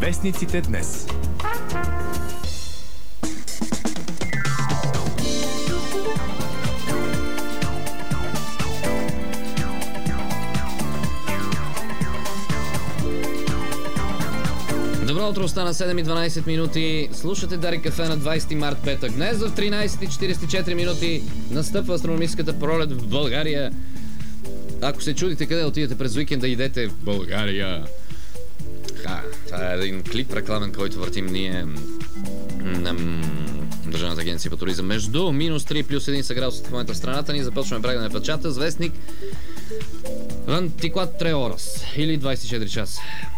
Вестниците днес. Добро утро, стана 7:12 минути. Слушате Дарик кафе на 20 март, петък. Днес в 13:44 минути настъпва астрономическата пролет в България. Ако се чудите къде отидете през уикенда, идете в България. Това е един клип рекламен, който въртим ние на Държавната агенция по туризъм. Между минус 3 плюс 1 са градусите в момента в страната ни. Започваме прегане печата с вестник Вантиклад 3 Орас или 24 часа.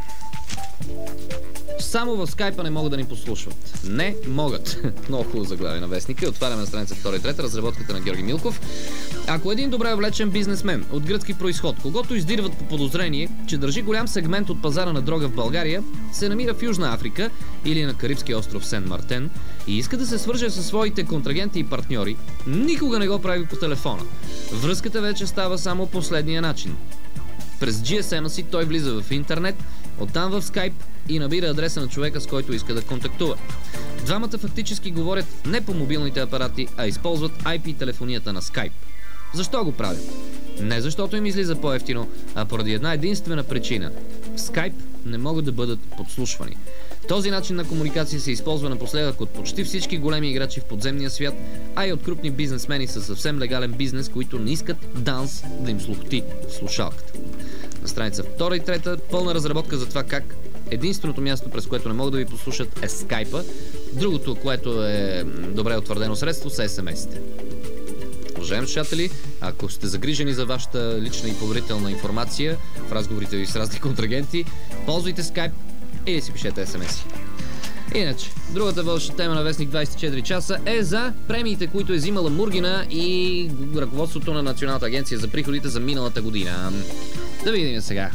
Само в скайпа не могат да ни послушват. Не могат. Много хубаво заглавие на вестника. Отваряме на страница 2 и 3, разработката на Георги Милков. Ако един добре облечен бизнесмен от гръцки произход, когото издирват по подозрение, че държи голям сегмент от пазара на дрога в България, се намира в Южна Африка или на Карибския остров Сен Мартен и иска да се свърже със своите контрагенти и партньори, никога не го прави по телефона. Връзката вече става само последния начин. През GSM-а си той влиза в интернет, оттам в Skype и набира адреса на човека, с който иска да контактува. Двамата фактически говорят не по мобилните апарати, а използват IP-телефонията на Skype. Защо го правят? Не защото им излиза по-евтино, а поради една единствена причина. В Skype не могат да бъдат подслушвани. Този начин на комуникация се използва напоследък от почти всички големи играчи в подземния свят, а и от крупни бизнесмени със съвсем легален бизнес, които не искат ДАНС да им слухти в слушалката. На страница 2 и 3 пълна разработка за това как единственото място, през което не могат да ви послушат, е скайпа. Другото, което е добре утвърдено средство, са SMS-ите. Уважаеми слушатели, ако сте загрижени за вашата лична и поверителна информация в разговорите ви с разни контрагенти, ползвайте Skype или си пишете SMS. Иначе, другата вълша тема на вестник 24 часа е за премиите, които е взимала Мургина и ръководството на Националната агенция за приходите за миналата година. Да видим сега.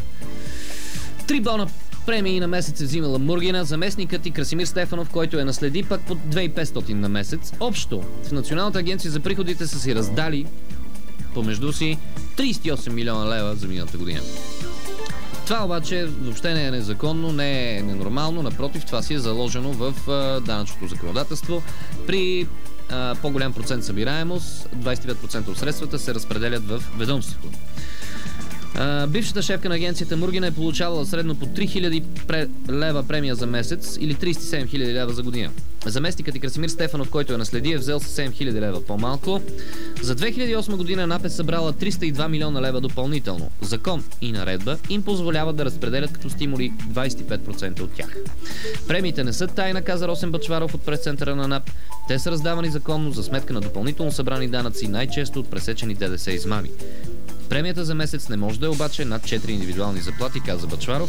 3 бона премии на месец е взимала Мургина, заместникът и Красимир Стефанов, който я наследи, пък по 2500 на месец. Общо в Националната агенция за приходите са си раздали помежду си 38 милиона лева за миналата година. Това обаче въобще не е незаконно, не е ненормално, напротив, това си е заложено в данъчното законодателство. При по-голям процент събираемост, 25% от средствата се разпределят в ведомството. Бившата шефка на агенцията Мургина е получавала средно по 3000 лева премия за месец или 37 000 лева за година. Заместникът и Красимир Стефанов, който я наследи, е взел с 7 000 лева по-малко. За 2008 година НАП е събрала 302 милиона лева допълнително. Закон и наредба им позволяват да разпределят като стимули 25% от тях. Премиите не са тайна, каза Росен Бъчваров от пресцентъра на НАП. Те са раздавани законно за сметка на допълнително събрани данъци, най-често от пресечени ДДС измами. Премията за месец не може да е обаче над 4 индивидуални заплати, каза Бъчваров.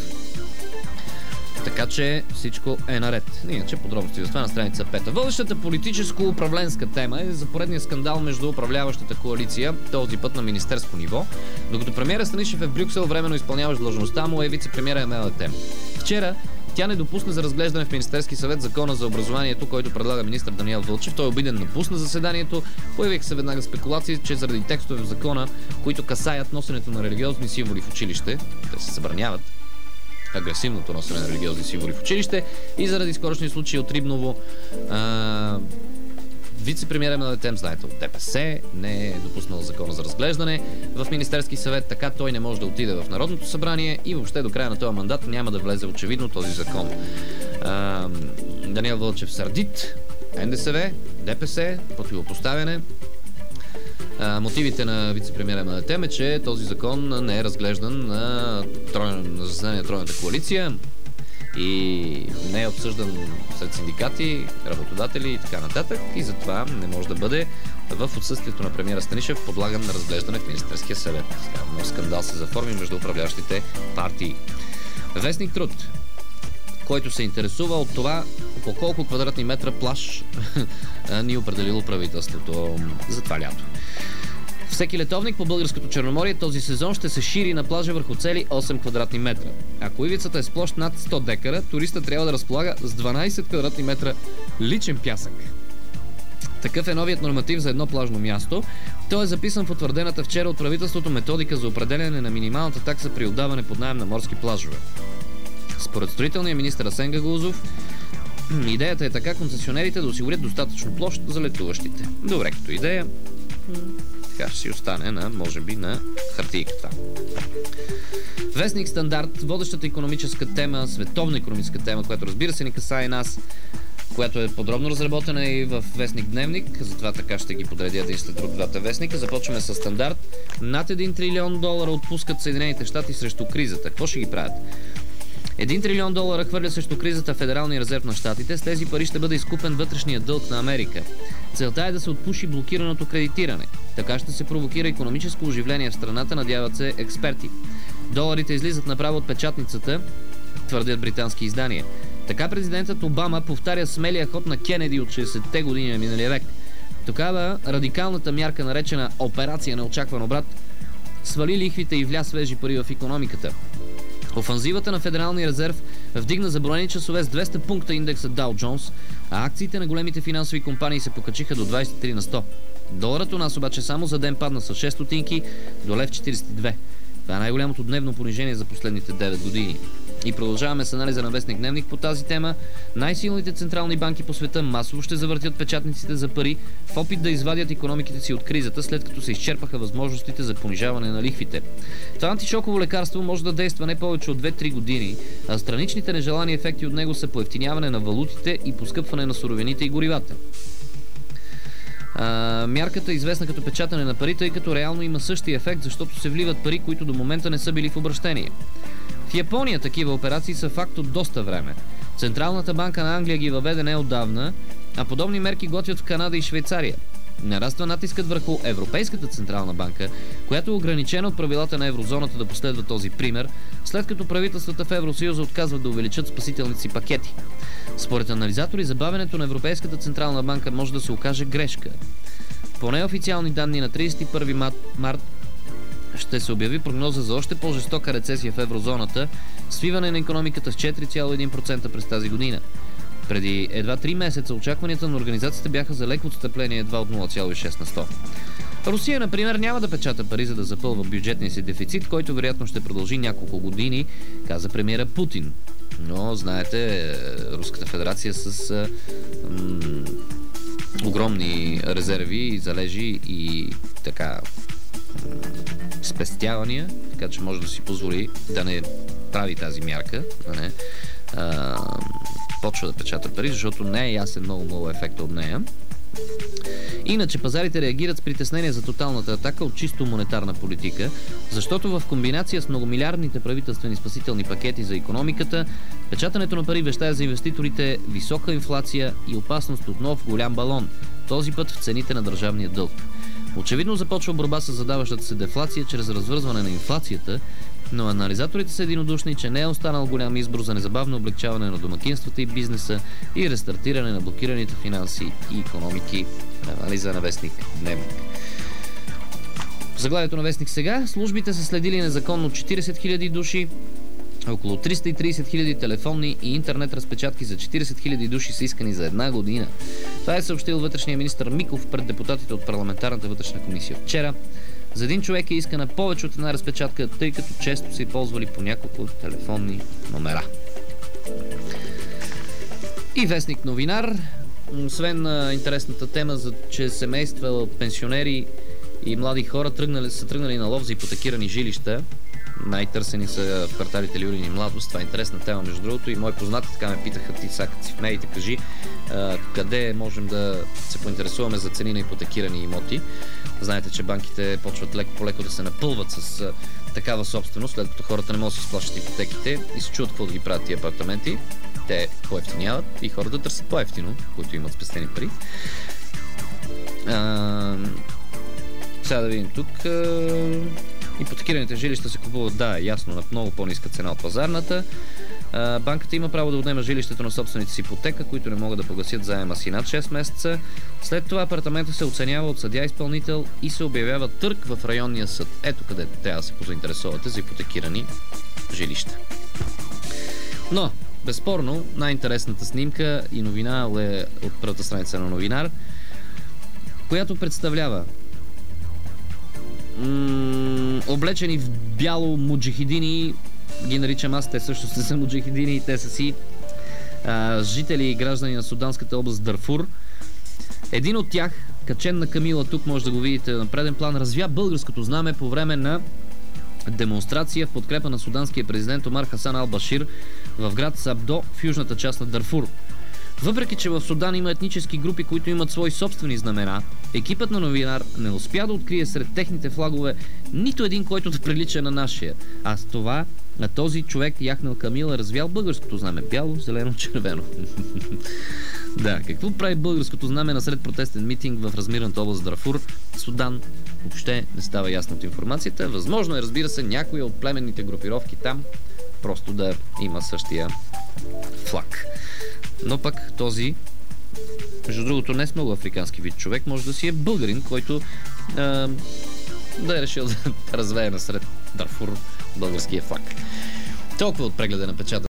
Така че всичко е наред. Иначе подробности за това на страница 5. Водещата политическо-управленска тема е за поредния скандал между управляващата коалиция, този път на министерско ниво. Докато премиерът Станишев е в Брюксел, временно изпълняващ длъжността му е вице-премиера Емел Етем. Вчера тя не допусна за разглеждане в Министерски съвет закона за образованието, който предлага министър Даниел Вълчев. Той обиден напусна заседанието. Появиха се веднага спекулации, че заради текстове в закона, които касаят носенето на религиозни символи в училище, те се забраняват агресивното носене на религиозни символи в училище, и заради скорошни случаи от Рибново, вице-премиерът на Етем, знаете, от ДПС не е допуснал закона за разглеждане в Министерски съвет, така той не може да отиде в Народното събрание и въобще до края на този мандат няма да влезе очевидно този закон. Даниел Вълчев сърдит, НДСВ, ДПС, противопоставяне. Мотивите на вице-премиера на Етем е, че този закон не е разглеждан на заседание на Тройната коалиция и не е обсъждан сред синдикати, работодатели и така нататък, и затова не може да бъде в отсъствието на премиера Станишев подлаган на разглеждане в Министерския съвет. Много скандал се заформи между управляващите партии. Вестник Труд, който се интересува от това по колко квадратни метра плаж ни определило правителството за това лято. Всеки летовник по българското Черноморие този сезон ще се шири на плажа върху цели 8 квадратни метра. Ако ивицата е с площ над 100 декара, туристът трябва да разполага с 12 квадратни метра личен пясък. Такъв е новият норматив за едно плажно място. Той е записан в утвърдената вчера от правителството методика за определяне на минималната такса при отдаване под наем на морски плажове. Според строителния министър Асен Гагаузов, идеята е така концесионерите да осигурят достатъчно площ за летуващите. Добре, като идея, така ще си остане може би на хартийка това. Вестник Стандарт, водещата икономическа тема, световна икономическа тема, която разбира се ни касае нас, която е подробно разработена и в Вестник Дневник, затова така ще ги подредя един след друг двата вестника. Започваме с Стандарт. Над $1 трилион отпускат Съединените щати срещу кризата. Какво ще ги правят? $1 трилион хвърля срещу кризата Федералния резерв на щатите. С тези пари ще бъде изкупен вътрешния дълг на Америка. Целта е да се отпуши блокираното кредитиране. Така ще се провокира икономическо оживление в страната, надяват се експерти. Доларите излизат направо от печатницата, твърдят британски издания. Така президентът Обама повтаря смелия ход на Кенеди от 60-те години на миналия век. Тогава радикалната мярка, наречена операция на очакван обрат, свали лихвите и вля свежи пари в икономиката. Офанзивата на Федералния резерв вдигна за броени часове с 200 пункта индекса Dow Jones, а акциите на големите финансови компании се покачиха до 23 на 100. Доларът у нас обаче само за ден падна с 6 стотинки до 1,42. Това е най-голямото дневно понижение за последните 9 години. И продължаваме с анализа на Вестник Дневник по тази тема. Най-силните централни банки по света масово ще завъртят печатниците за пари в опит да извадят икономиките си от кризата, след като се изчерпаха възможностите за понижаване на лихвите. Това антишоково лекарство може да действа не повече от 2-3 години, а страничните нежелани ефекти от него са поевтиняване на валутите и поскъпване на суровините и горивата. Мярката е известна като печатане на пари, тъй като реално има същия ефект, защото се вливат пари, които до момента не са били в обращение. В Япония такива операции са факт от доста време. Централната банка на Англия ги въведе не отдавна, а подобни мерки готвят в Канада и Швейцария. Нараства натискът върху Европейската централна банка, която е ограничена от правилата на еврозоната да последва този пример, след като правителствата в Евросъюза отказват да увеличат спасителните си пакети. Според анализатори, забавянето на Европейската централна банка може да се окаже грешка. По неофициални данни на 31 март ще се обяви прогноза за още по-жестока рецесия в еврозоната, свиване на икономиката с 4,1% през тази година. Преди едва 3 месеца очакванията на организацията бяха за леко отстъпление едва от 0,6 на 100. Русия, например, няма да печата пари, за да запълва бюджетния си дефицит, който вероятно ще продължи няколко години, каза премиера Путин. Но, знаете, Руската федерация с огромни резерви, залежи и така спестявания, така че може да си позволи да не прави тази мярка, да не почва да печата пари, защото не е ясен много ефекта от нея. Иначе пазарите реагират с притеснение за тоталната атака от чисто монетарна политика, защото в комбинация с многомилиардните правителствени спасителни пакети за икономиката, печатането на пари вещае за инвеститорите висока инфлация и опасност от нов голям балон, този път в цените на държавния дълг. Очевидно започва борба с задаващата се дефлация чрез развързване на инфлацията, но анализаторите са единодушни, че не е останал голям избор за незабавно облегчаване на домакинствата и бизнеса и рестартиране на блокираните финанси и икономики. Анализа на Вестник Дневник. В заглавието на Вестник сега: службите са следили незаконно 40 000 души, около 330 000 телефонни и интернет разпечатки за 40 000 души са искани за една година. Това е съобщил вътрешния министър Миков пред депутатите от парламентарната вътрешна комисия вчера. За един човек е искана повече от една разпечатка, тъй като често са ползвали по няколко телефонни номера. И Вестник Новинар. Освен интересната тема, за че семейства, пенсионери и млади хора са тръгнали на лов за ипотекирани жилища. Най-търсени са в кварталите Люлин и Младост. Това е интересна тема, между другото, и мои познати така ме питаха: ти сега си в медиите, кажи къде можем да се поинтересуваме за цени на ипотекирани имоти. Знаете, че банките почват леко по леко да се напълват с такава собственост, след като хората не могат да си сплащат ипотеките и се чудят какво да ги правят тия апартаменти. Те поевтиняват и хората търсят по-евтино, които имат спестени пари. Сега да видим тук. Ипотекираните жилища се купуват, да, ясно, на много по-ниска цена от пазарната. Банката има право да отнема жилището на собствените си ипотека, които не могат да погасят заема си над 6 месеца. След това апартаментът се оценява от съдия-изпълнител и се обявява търг в районния съд. Ето къде трябва да се позаинтересувате за ипотекирани жилища. Но, безспорно, най-интересната снимка и новина е от първата страница на Новинар, която представлява облечени в бяло муджахидини ги наричам аз, те също са муджахидини и те са си жители и граждани на суданската област Дарфур. Един от тях, качен на камила, тук може да го видите на преден план, развя българското знаме по време на демонстрация в подкрепа на суданския президент Омар Хасан Ал-Башир в град Сабдо в южната част на Дарфур. Въпреки че в Судан има етнически групи, които имат свои собствени знамена, екипът на новинар не успя да открие сред техните флагове нито един, който да прилича на нашия. А с това този човек, яхнал камила, развял българското знаме. Бяло, зелено, червено. Да, какво прави българското знаме насред протестен митинг в размираната област Дарфур, Судан? Въобще не става ясно от информацията. Възможно е, разбира се, някои от племенните групировки там просто да има същия флаг. Но пък този, между другото, не с много африкански вид човек, може да си е българин, който да е решил да развее насред Дарфур българския флаг. Толкова от прегледа на печата